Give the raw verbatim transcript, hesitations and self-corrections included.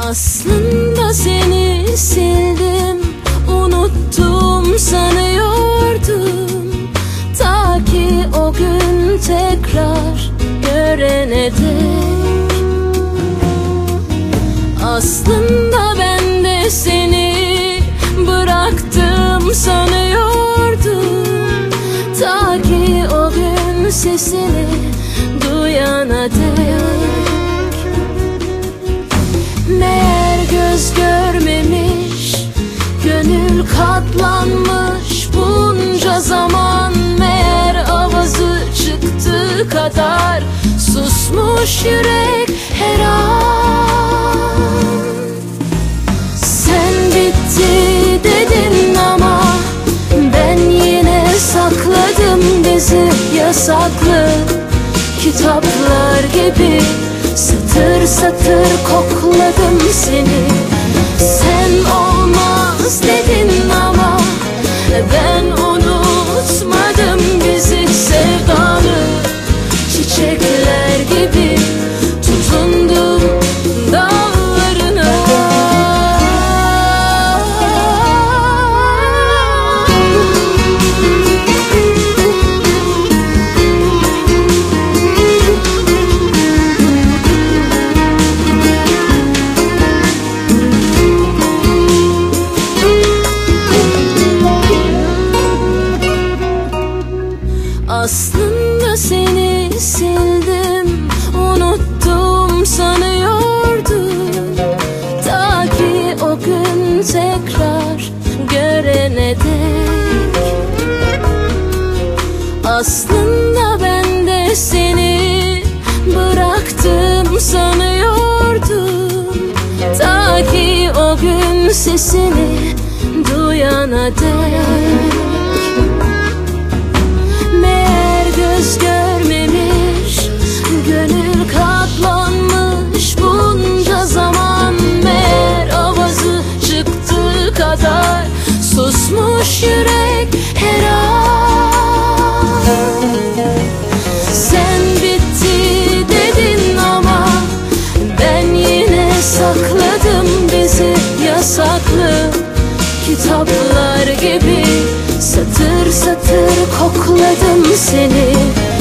Aslında seni sildim, unuttum sanıyordum, ta ki o gün tekrar görene dek. Aslında ben de seni bıraktım sanıyordum, ta ki o gün sesini duyana dek. Meğer göz görmemiş, gönül katlanmış bunca zaman. Meğer avazı çıktığı kadar susmuş yürek her an. Sen bitti dedin ama ben yine sakladım bizi yasaklı kitaplar gibi. Satır satır kokladım seni. Sen olmaz dedin ama ben unutmadım bizi. Sevdalı çiçekler gibi tutundum dallarına. Aslında seni sildim, unuttum sanıyordum, ta ki o gün tekrar görene dek. Aslında ben de seni bıraktım sanıyordum, ta ki o gün sesini duyana dek. Göz görmemiş, gönül katlanmış bunca zaman. Meğer avazı çıktığı kadar susmuş yürek her an. Sen bitti dedin ama ben yine sakladım bizi yasaklı kitaplar gibi. Satır satır kokladım seni.